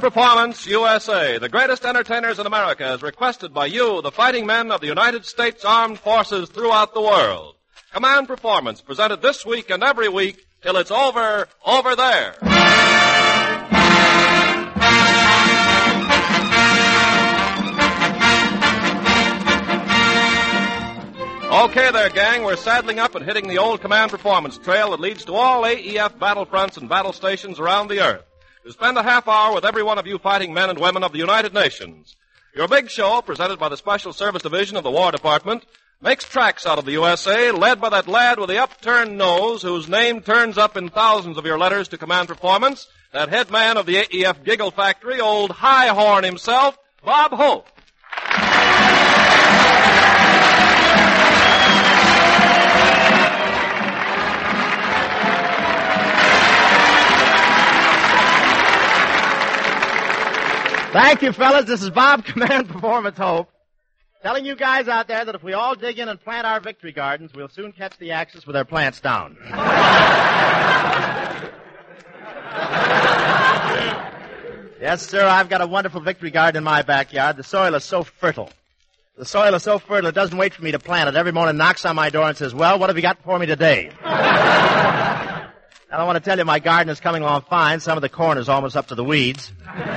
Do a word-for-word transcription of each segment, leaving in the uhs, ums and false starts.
Performance U S A, the greatest entertainers in America, as requested by you, the fighting men of the United States Armed Forces throughout the world. Command Performance, presented this week and every week till it's over, over there. Okay there, gang. We're saddling up and hitting the old Command Performance trail that leads to all A E F battle fronts and battle stations around the earth to spend a half hour with every one of you fighting men and women of the United Nations. Your big show, presented by the Special Service Division of the War Department, makes tracks out of the U S A, led by that lad with the upturned nose whose name turns up in thousands of your letters to Command Performance, that head man of the A E F Giggle Factory, old High Horn himself, Bob Hope. Thank you, fellas. This is Bob, Command Performance Hope, telling you guys out there that if we all dig in and plant our victory gardens, we'll soon catch the Axis with their plants down. Yes, sir, I've got a wonderful victory garden in my backyard. The soil is so fertile. The soil is so fertile, it doesn't wait for me to plant it. Every morning knocks on my door and says, well, what have you got for me today? And I want to tell you, my garden is coming along fine. Some of the corn is almost up to the weeds.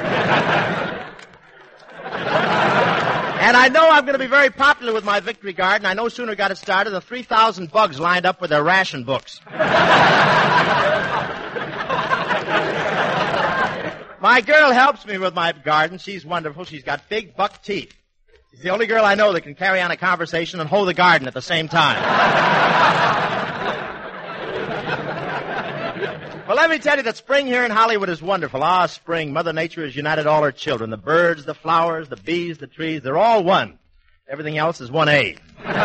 And I know I'm going to be very popular with my victory garden. I no sooner got it started than three thousand bugs lined up with their ration books. My girl helps me with my garden. She's wonderful. She's got big buck teeth. She's the only girl I know that can carry on a conversation and hoe the garden at the same time. Well, let me tell you that spring here in Hollywood is wonderful. Ah, spring. Mother Nature has united all her children. The birds, the flowers, the bees, the trees, they're all one. Everything else is one A.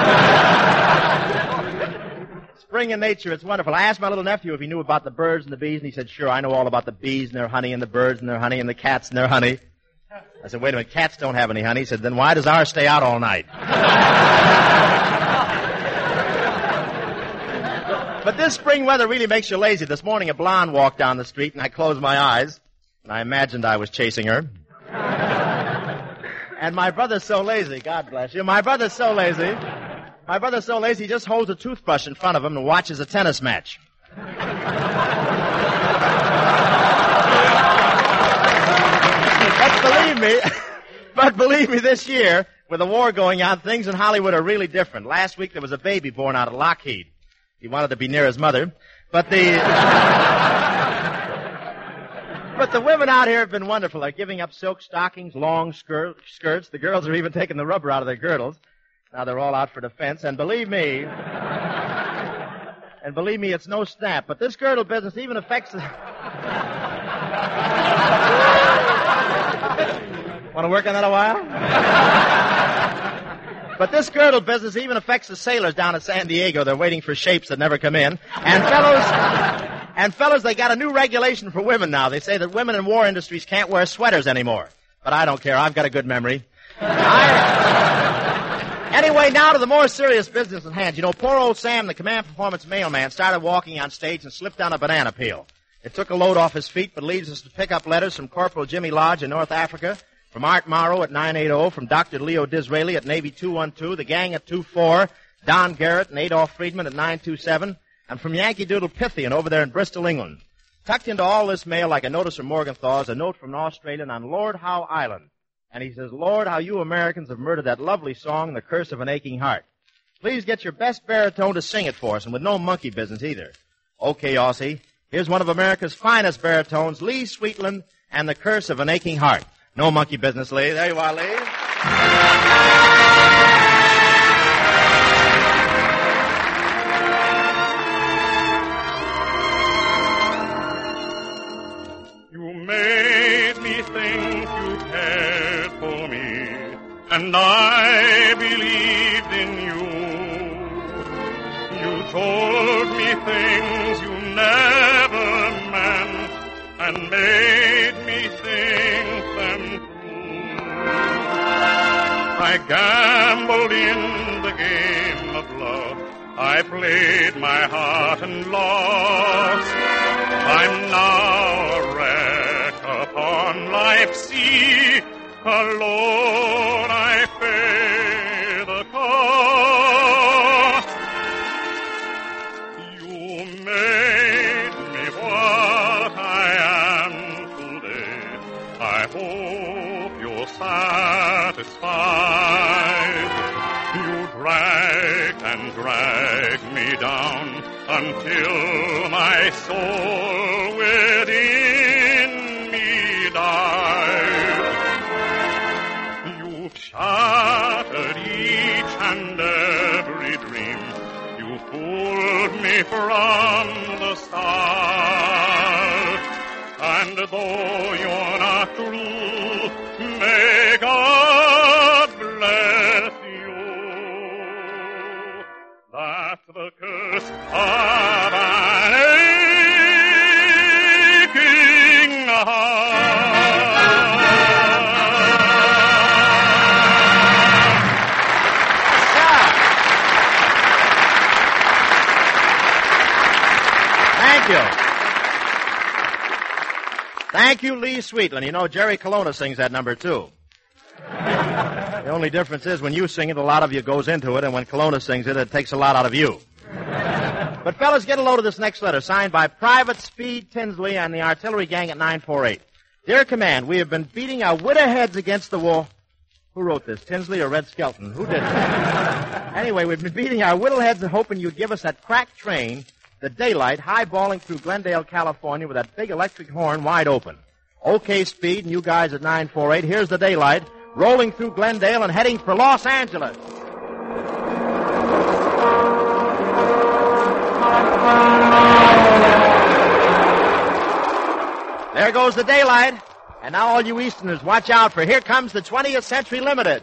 Spring in nature, it's wonderful. I asked my little nephew if he knew about the birds and the bees, and he said, sure, I know all about the bees and their honey and the birds and their honey and the cats and their honey. I said, wait a minute, cats don't have any honey. He said, then why does ours stay out all night? But this spring weather really makes you lazy. This morning a blonde walked down the street, and I closed my eyes, and I imagined I was chasing her. And my brother's so lazy, God bless you, my brother's so lazy, my brother's so lazy he just holds a toothbrush in front of him and watches a tennis match. But believe me, but believe me, this year, with the war going on, things in Hollywood are really different. Last week there was a baby born out of Lockheed. He wanted to be near his mother. But the but the women out here have been wonderful. They're giving up silk stockings, long skir- skirts. The girls are even taking the rubber out of their girdles. Now they're all out for defense. And believe me, and believe me, it's no snap. But this girdle business even affects the... Want to work on that a while? But this girdle business even affects the sailors down at San Diego. They're waiting for shapes that never come in. And fellows, and fellows, they got a new regulation for women now. They say that women in war industries can't wear sweaters anymore. But I don't care. I've got a good memory. I... Anyway, now to the more serious business at hand. You know, poor old Sam, the Command Performance mailman, started walking on stage and slipped down a banana peel. It took a load off his feet, but leaves us to pick up letters from Corporal Jimmy Lodge in North Africa, from Art Morrow at nine eighty, from Doctor Leo Disraeli at Navy two one two, the gang at two four, Don Garrett and Adolph Friedman at nine two seven, and from Yankee Doodle Pythian over there in Bristol, England. Tucked into all this mail like a notice from Morgenthau is a note from an Australian on Lord Howe Island. And he says, Lord, how you Americans have murdered that lovely song, The Curse of an Aching Heart. Please get your best baritone to sing it for us, and with no monkey business either. Okay, Aussie, here's one of America's finest baritones, Lee Sweetland, and The Curse of an Aching Heart. No monkey business, Lee. There you are, Lee. You made me think you cared for me, and I believed in you. You told me things you never meant, and made me think them true. I gambled in the game of love. I played my heart and lost. I'm now a wreck apart. on life's sea, alone I pay the cost. You made me what I am today. I hope you're satisfied. You dragged and dragged me down until my soul within me died. You've shattered each and every dream. You pulled me from the start. And though you're not true, may God bless you. That's the curse of an aching heart. Thank you. Thank you, Lee Sweetland. You know, Jerry Colonna sings that number, too. The only difference is when you sing it, a lot of you goes into it, and when Colonna sings it, it takes a lot out of you. But, fellas, get a load of this next letter, signed by Private Speed Tinsley and the artillery gang at nine four eight. Dear Command, we have been beating our widow heads against the wall. Who wrote this, Tinsley or Red Skelton? Who did it? Anyway, we've been beating our widow heads and hoping you'd give us that cracked train, the Daylight, highballing through Glendale, California, with that big electric horn wide open. Okay, Speed, and you guys at nine four eight, here's the Daylight, rolling through Glendale and heading for Los Angeles. There goes the Daylight. And now all you Easterners, watch out, for here comes the twentieth Century Limited.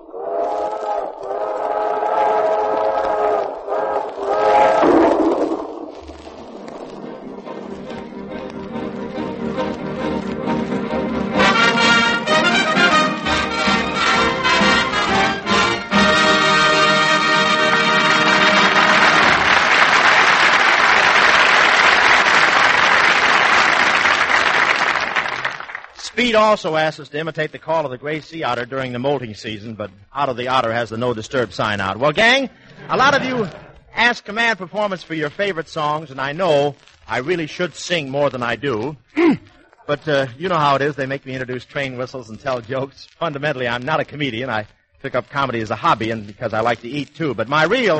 Speed also asked us to imitate the call of the gray sea otter during the molting season, but Out of the Otter has the no disturb sign out. Well, gang, a lot of you ask Command Performance for your favorite songs, and I know I really should sing more than I do. But uh, you know how it is. They make me introduce train whistles and tell jokes. Fundamentally, I'm not a comedian. I took up comedy as a hobby and because I like to eat, too. But my real...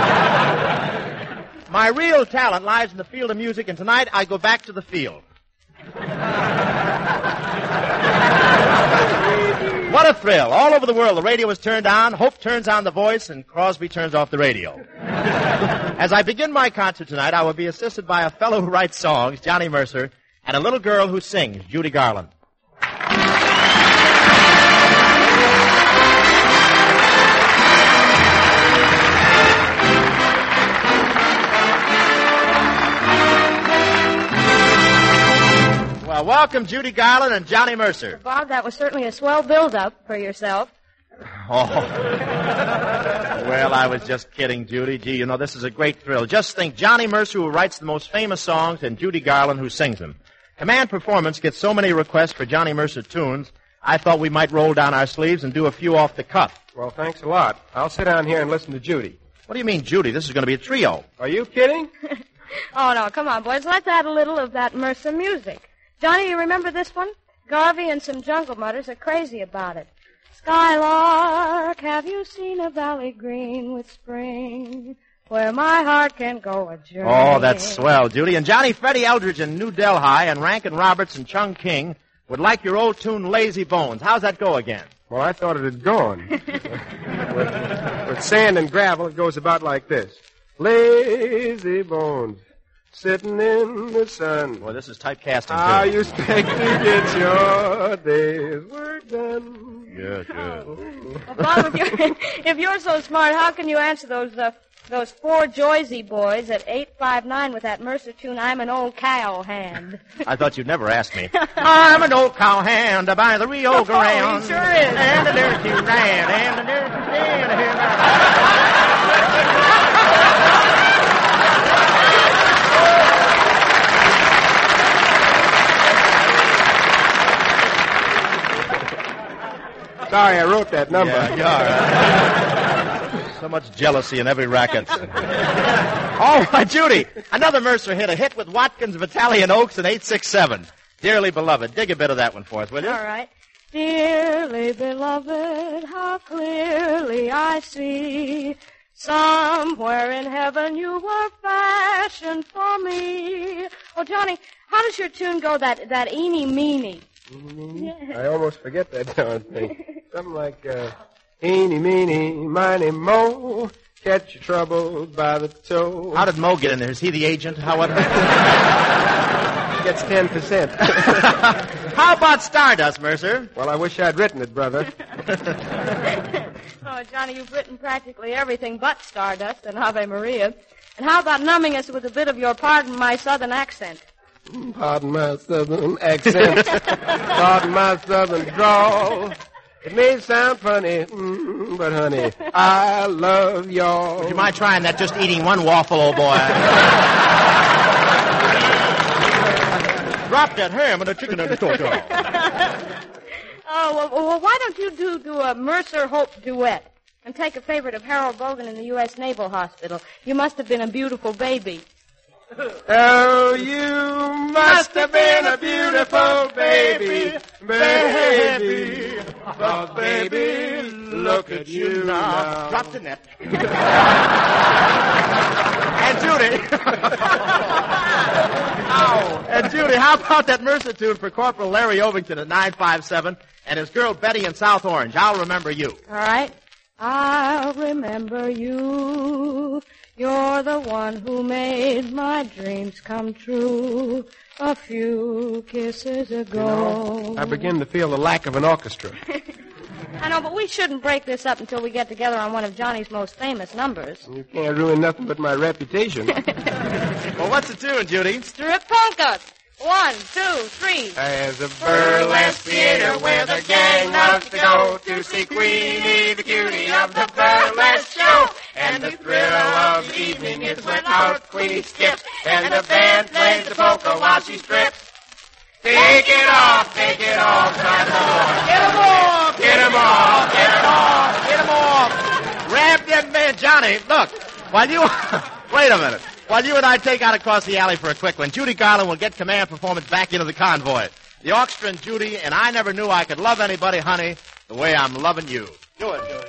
my real talent lies in the field of music, and tonight I go back to the field. What a thrill. All over the world, the radio is turned on, Hope turns on the voice, and Crosby turns off the radio. As I begin my concert tonight, I will be assisted by a fellow who writes songs, Johnny Mercer, and a little girl who sings, Judy Garland. Well, welcome, Judy Garland and Johnny Mercer. Bob, that was certainly a swell build-up for yourself. Oh. Well, I was just kidding, Judy. Gee, you know, this is a great thrill. Just think, Johnny Mercer, who writes the most famous songs, and Judy Garland, who sings them. Command Performance gets so many requests for Johnny Mercer tunes, I thought we might roll down our sleeves and do a few off the cuff. Well, thanks a lot. I'll sit down here and listen to Judy. What do you mean, Judy? This is going to be a trio. Are you kidding? Oh, no, come on, boys. Let's add a little of that Mercer music. Johnny, you remember this one? Garvey and some Jungle Mutters are crazy about it. Skylark, have you seen a valley green with spring, where my heart can go a journey? Oh, that's swell, Judy. And Johnny Freddie Eldridge and New Delhi and Rankin Roberts and Chung King would like your old tune, Lazy Bones. How's that go again? Well, I thought it had gone. with, with sand and gravel, it goes about like this. Lazy bones, sitting in the sun. Boy, this is typecasting, too. How you expect to get your day's work done? Good, good. Well, Bob, if you're, if you're so smart, how can you answer those uh, those four Joyzy boys at eight five nine with that Mercer tune, I'm an old cow hand? I thought you'd never ask me. I'm an old cow hand by the Rio Grande. Oh, he sure is. And the dirty ran, and the dirty ran. Sorry I wrote that number. Yeah, you are. Huh? So much jealousy in every racket. All right, Judy. Another Mercer hit. A hit with Watkins of Italian Oaks in eight six seven. Dearly Beloved. Dig a bit of that one for us, will you? All right. Dearly beloved, how clearly I see somewhere in heaven you were fashioned for me. Oh, Johnny, how does your tune go, that, that eeny meeny? Mm-hmm. I almost forget that darn thing. Something like, uh, eeny, meeny, miny, mo, catch your troubles by the toe. How did Mo get in there? Is he the agent? How what? Gets ten percent. How about Stardust, Mercer? Well, I wish I'd written it, brother. Oh, Johnny, you've written practically everything but Stardust and Ave Maria. And how about numbing us with a bit of your Pardon My Southern Accent? Pardon my southern accent. Pardon my southern drawl. It may sound funny, mm, but honey, I love y'all. Would you mind trying that, just eating one waffle, old boy? Drop that ham and a chicken and a tortilla. Oh, well, well, why don't you do, do a Mercer Hope duet and take a favorite of Harold Bogan in the U S Naval Hospital? You must have been a beautiful baby. Oh, you must have been a beautiful baby, baby. But baby, look at you now. Drop the net. And Judy. Oh. And Judy, how about that Mercer tune for Corporal Larry Ovington at nine five seven and his girl Betty in South Orange? I'll remember you. All right. I'll remember you. You're the one who made my dreams come true a few kisses ago. You know, I begin to feel the lack of an orchestra. I know, but we shouldn't break this up until we get together on one of Johnny's most famous numbers. You can't ruin nothing but my reputation. Well, what's the tune, Judy? Strip polka. One, two, three. There's a burlesque theater where the gang loves to go to see Queenie, the cutie of the burlesque show. And the thrill of the evening is when our Queenie skips, and the band plays the polka while she strips. Take it off, take it off, my boy. Get him off! Get him off, Get him off! Get him off! Grab that man, Johnny. Look, while you... Wait a minute. While you and I take out across the alley for a quick one, Judy Garland will get command performance back into the convoy. The orchestra and Judy, and I never knew I could love anybody, honey, the way I'm loving you. Do it, Judy.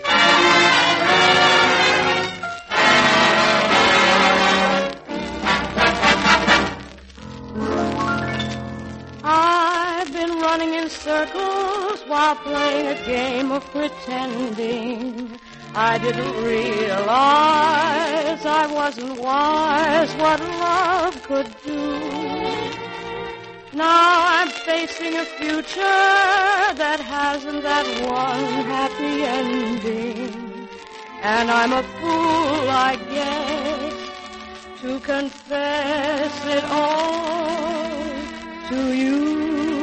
I've been running in circles while playing a game of pretending. I didn't realize I wasn't wise what love could do. Now I'm facing a future that hasn't that one happy ending. And I'm a fool, I guess, to confess it all to you.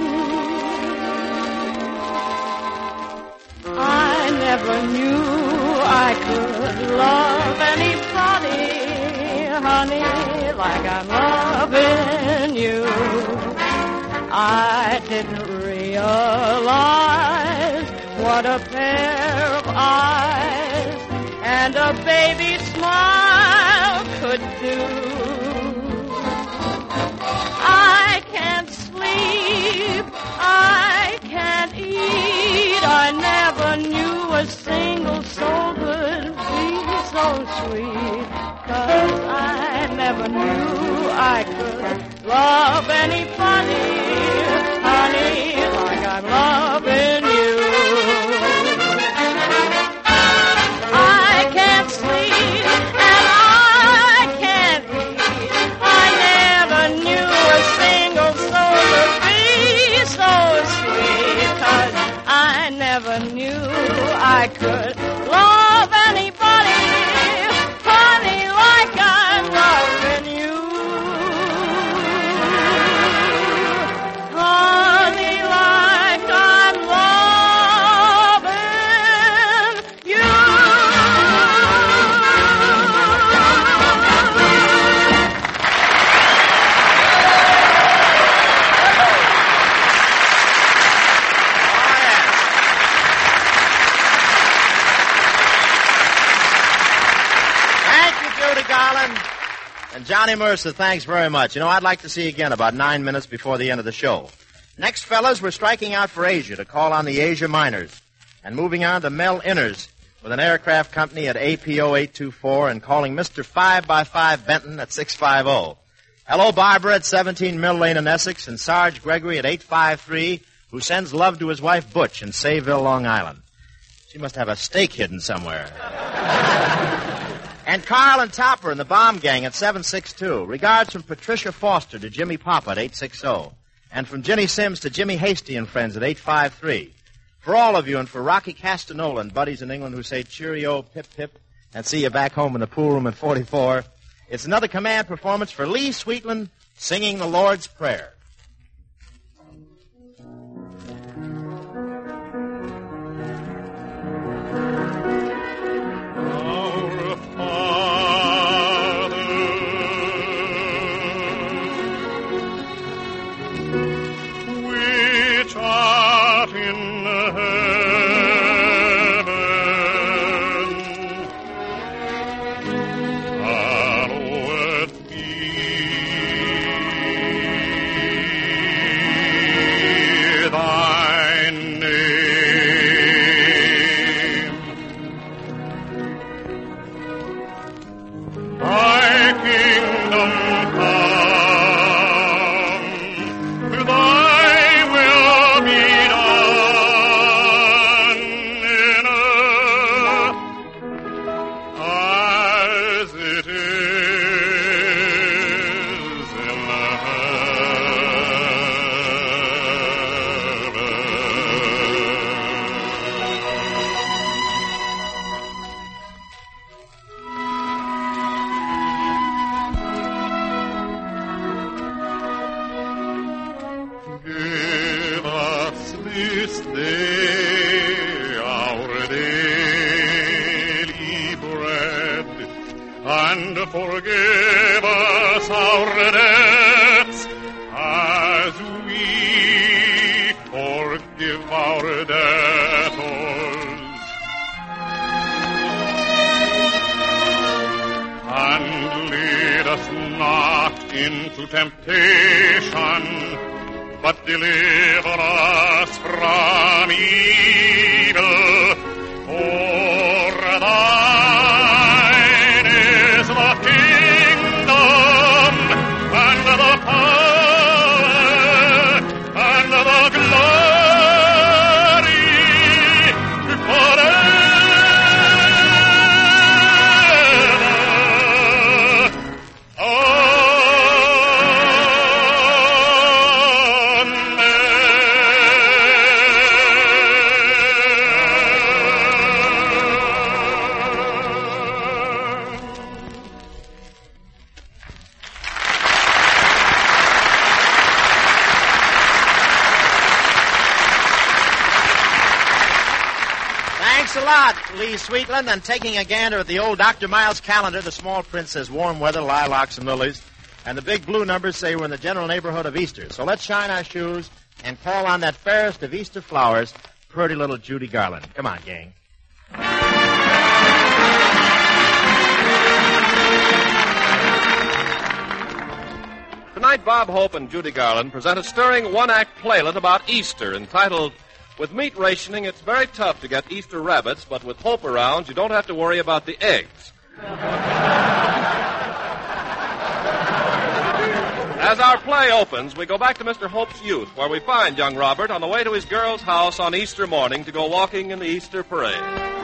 I never knew I could love anybody, honey, like I'm loving you. I didn't realize what a pair of eyes and a baby smile could do. I can't sleep, I can't eat, I never knew a single soul could be so sweet, 'cause I never knew I could love anybody, honey, like I'm loving you. I can't sleep and I can't eat, I never knew a single soul could be so sweet, 'cause I never knew I could love anybody, honey, like I'm loving you. Garland. And Johnny Mercer, thanks very much. You know, I'd like to see you again about nine minutes before the end of the show. Next, fellas, we're striking out for Asia to call on the Asia Miners. And moving on to Mel Inners with an aircraft company at A P O eight two four and calling Mister five by five Benton at six five zero. Hello, Barbara at seventeen Mill Lane in Essex, and Sarge Gregory at eight five three, who sends love to his wife Butch in Sayville, Long Island. She must have a stake hidden somewhere. And Carl and Topper in the Bomb Gang at seven six two. Regards from Patricia Foster to Jimmy Papa at eight six zero. And from Ginny Sims to Jimmy Hasty and friends at eight five three. For all of you and for Rocky Castanola and buddies in England who say cheerio, pip, pip, and see you back home in the pool room at forty-four, it's another command performance for Lee Sweetland singing the Lord's Prayer. Forgive us our debts as we forgive our debtors. And lead us not into temptation, but deliver us from evil. For thine is the kingdom and the power and the glory forever. Thanks a lot, Lee Sweetland. And taking a gander at the old Doctor Miles calendar, the small print says warm weather, lilacs, and lilies. And the big blue numbers say we're in the general neighborhood of Easter. So let's shine our shoes and call on that fairest of Easter flowers, pretty little Judy Garland. Come on, gang. Tonight, Bob Hope and Judy Garland present a stirring one-act playlet about Easter entitled, With Meat Rationing, It's Very Tough to Get Easter Rabbits, but with Hope around, you don't have to worry about the eggs. As our play opens, we go back to Mister Hope's youth, where we find young Robert on the way to his girl's house on Easter morning to go walking in the Easter parade.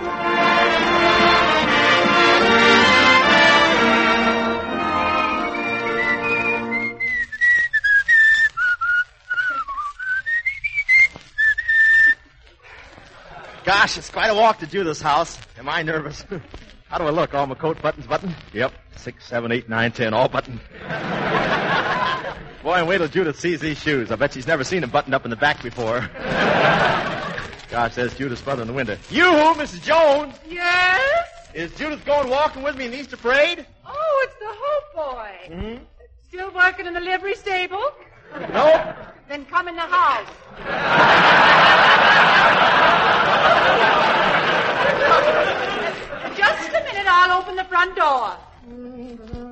Gosh, it's quite a walk to Judith's house. Am I nervous? How do I look? All my coat buttons buttoned? Yep. Six, seven, eight, nine, ten, all buttoned. Boy, and wait till Judith sees these shoes. I bet she's never seen them buttoned up in the back before. Gosh, there's Judith's brother in the window. You, Missus Jones! Yes? Is Judith going walking with me in the Easter parade? Oh, it's the Hope boy. Mm-hmm. Still working in the livery stable? Nope. Then come in the house. Just a minute, I'll open the front door.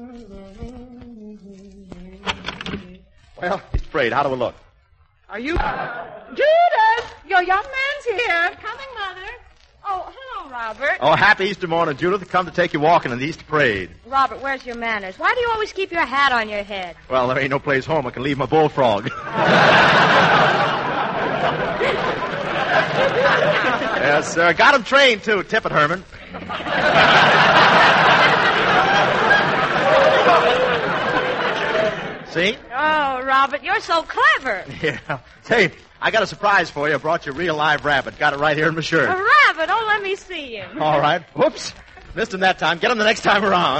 Well, Easter parade, how do we look? Are you... Judith! Your young man's here. Coming, Mother. Oh, hello, Robert. Oh, happy Easter morning, Judith. Come to take you walking in the Easter parade. Robert, where's your manners? Why do you always keep your hat on your head? Well, there ain't no place home I can leave my bullfrog. Yes, sir. Got him trained, too. Tip it, Herman. See? Oh, Robert, you're so clever. Yeah. Say, I got a surprise for you. I brought you a real live rabbit. Got it right here in my shirt. A rabbit? Oh, let me see him. All right. Whoops. Missed him that time. Get him the next time around.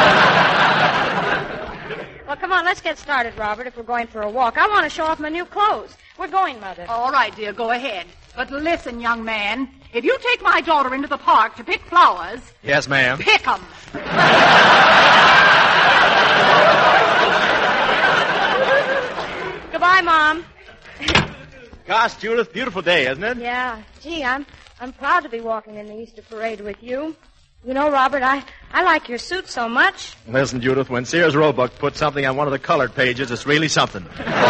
Well, come on, let's get started, Robert, if we're going for a walk. I want to show off my new clothes. We're going, Mother. All right, dear, go ahead. But listen, young man, if you take my daughter into the park to pick flowers... Yes, ma'am. Pick 'em. Goodbye, Mom. Gosh, Judith, beautiful day, isn't it? Yeah. Gee, I'm I'm proud to be walking in the Easter parade with you. You know, Robert, I, I like your suit so much. Listen, Judith, when Sears Roebuck put something on one of the colored pages, it's really something.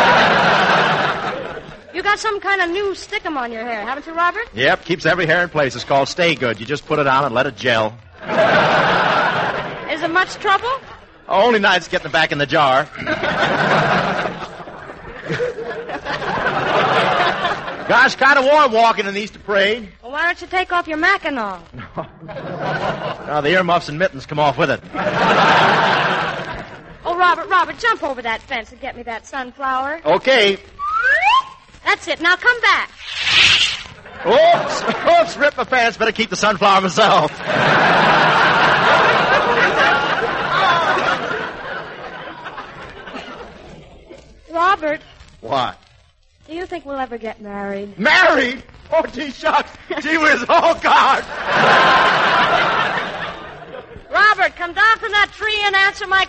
You got some kind of new stickum on your hair, haven't you, Robert? Yep, keeps every hair in place. It's called Stay Good. You just put it on and let it gel. Is it much trouble? Oh, only nights getting it back in the jar. Gosh, kind of warm walking in the Easter parade. Well, why don't you take off your mackinaw? Now, the earmuffs and mittens come off with it. Oh, Robert, Robert, jump over that fence and get me that sunflower. Okay. That's it. Now come back. Oops, oops, rip my pants. Better keep the sunflower myself. Robert, What? do you think we'll ever get married? Married? Oh, gee, shucks. Gee whiz, oh, God. Robert, come down from that tree and answer my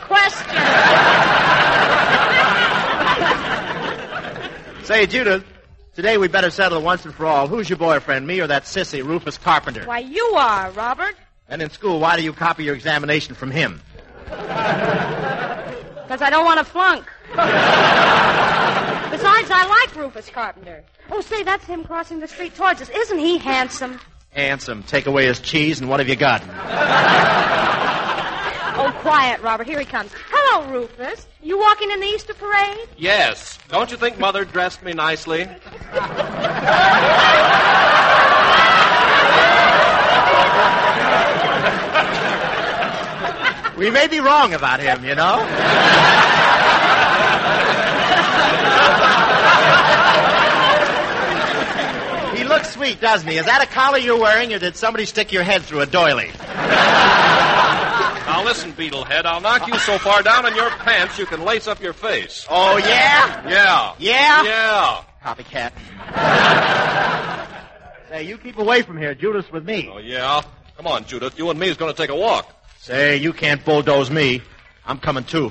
question. Say, Judith, today we better settle once and for all. Who's your boyfriend, me or that sissy, Rufus Carpenter? Why, you are, Robert. And in school, why do you copy your examination from him? Because I don't want to flunk. Besides, I like Rufus Carpenter. Oh, say, that's him crossing the street towards us. Isn't he handsome? Handsome. Take away his cheese, and what have you got? Oh, quiet, Robert. Here he comes. Hello, Rufus. You walking in the Easter parade? Yes. Don't you think Mother dressed me nicely? We may be wrong about him, you know. He looks sweet, doesn't he? Is that a collar you're wearing, or did somebody stick your head through a doily? Now listen, Beetlehead, I'll knock you so far down in your pants you can lace up your face. Oh, yeah? Yeah. Yeah? Yeah. Copycat. Say, you keep away from here. Judith's with me. Oh, yeah? Come on, Judith. You and me is going to take a walk. Say, you can't bulldoze me. I'm coming, too.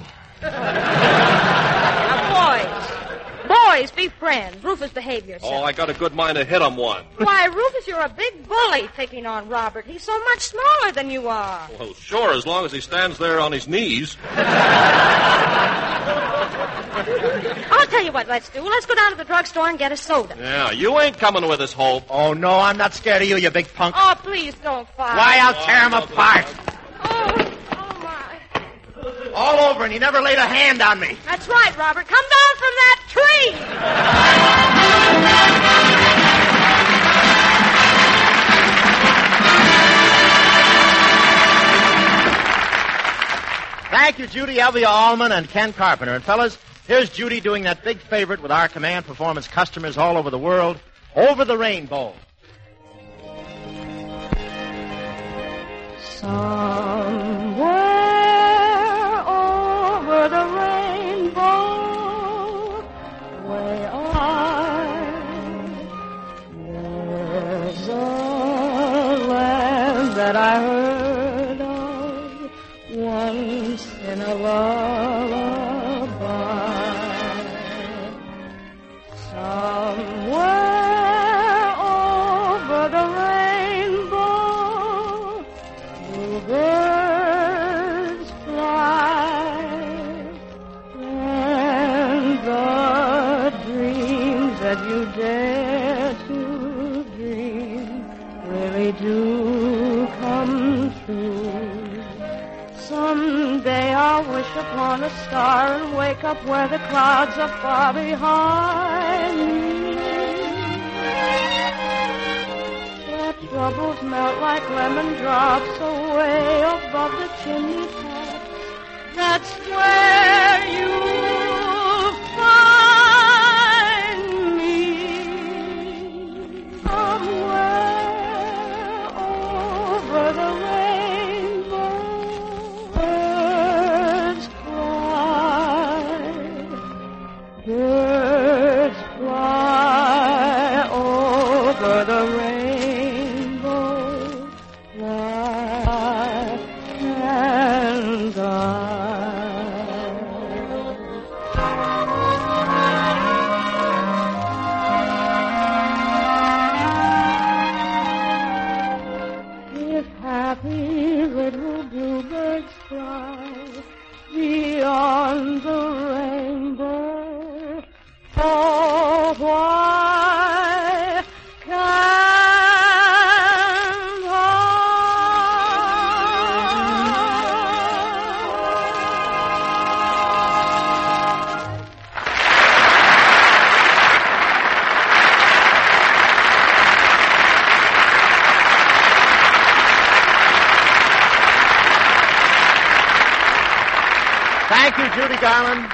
Now, boys. Boys, be friends. Rufus, behave yourself. Oh, I got a good mind to hit him one. Why, Rufus, you're a big bully picking on Robert. He's so much smaller than you are. Well, sure, as long as he stands there on his knees. I'll tell you what let's do. Let's go down to the drugstore and get a soda. Yeah, you ain't coming with us, Hope. Oh, no, I'm not scared of you, you big punk. Oh, please don't fight. Why, I'll tear him apart. Oh, oh, my. All over, and he never laid a hand on me. That's right, Robert. Come down from that tree. Thank you, Judy Elvia Allman and Ken Carpenter. And, fellas, here's Judy doing that big favorite with our Command Performance customers all over the world, Over the Rainbow. Somewhere over the rainbow, way on, there's a land that I heard of once in a lullaby. Somewhere over the rainbow, bluebird Someday I'll wish upon a star and wake up where the clouds are far behind me. Where troubles melt like lemon drops away above the chimney tops. That's where you'll find me. Somewhere over the rainbow, birds fly, birds fly over the rainbow, fly and I. If happy little bluebirds fly beyond the rainbow, oh, why can't I? Thank you, Judy Garland.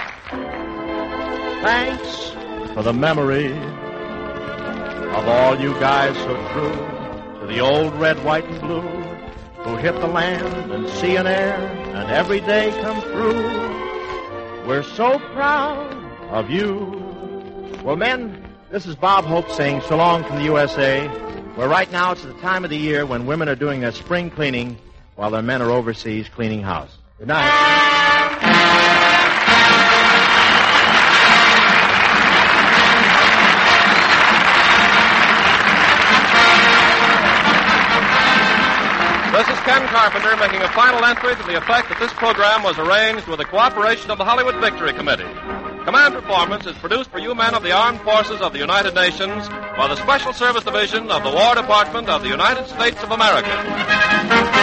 Thanks for the memory of all you guys so true to the old red, white, and blue who hit the land and sea and air and every day come through. We're so proud of you. Well, men, this is Bob Hope saying so long from the U S A, where right now it's the time of the year when women are doing their spring cleaning while their men are overseas cleaning house. Good night. This is Ken Carpenter making a final entry to the effect that this program was arranged with the cooperation of the Hollywood Victory Committee. Command Performance is produced for you men of the Armed Forces of the United Nations by the Special Service Division of the War Department of the United States of America.